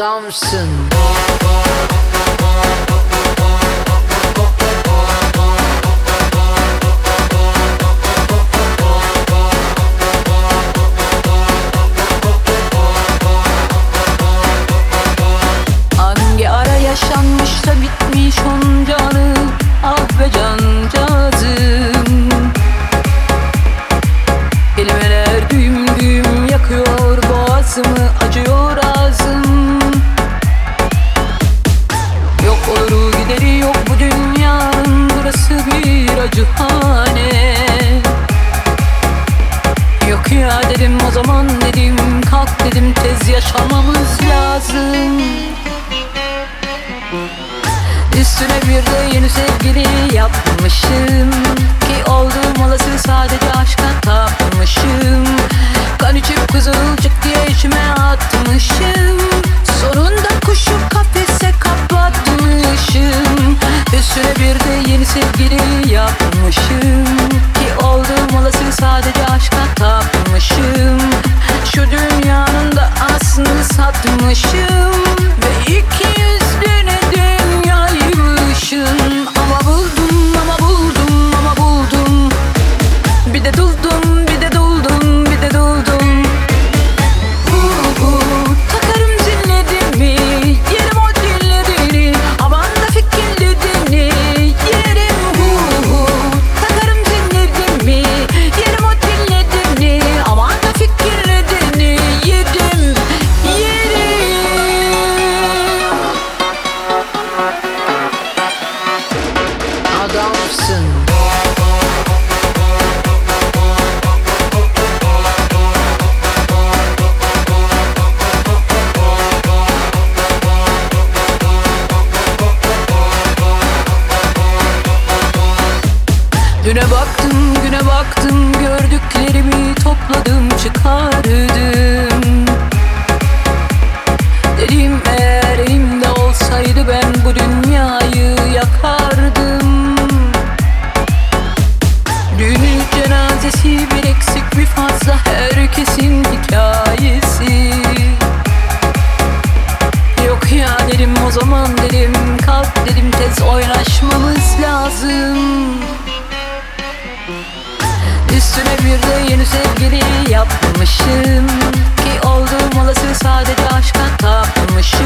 Adamsın. Hangi ara yaşanmışsa bitmiş onca anı. Ah be cancağızım. Kelimeler düğüm düğüm yakıyor boğazımı, acıyor ağzım. Yok oluru gideri yok bu dünyanın, burası bir acıhane. Yok ya dedim o zaman, dedim kalk dedim, tez yaşamamız lazım. Üstüne bir de yeni sevgili yapmışım ki olduğum olası sadece aşka tapmışım. Kan içip kızılcık diye içime atmışım. Sonunda kuşu kafese kapatmışım. Üstüne bir de yeni sevgili yapmışım ki olduğum olası sadece aşka tapmışım. Şu dünyanın da anasını satmışım ve 200'lüğüne dünyaymışım. Ama buldum, ama buldum, ama buldum. Bir de duldum, bir de duldum, bir de duldum. Takarım zillerimi, yerim o dillerini. Aman da fikirlerini yerim. Takarım zillerimi, yerim o dillerini. Aman da fikirlerini yerim, yerim. Adamsın. Düne baktım, güne baktım, gördüklerimi topladım, çıkardım. Dedim eğer elimde olsaydı ben bu dünyayı yakardım. Düğün cenazesi, bir eksik bir fazla, herkesin hikayesi. Yok ya dedim o zaman, dedim kalk dedim, tez oynaşmamız lazım. Üstüne bir de yeni sevgili yapmışım ki olduğum olası sadece aşka tapmışım.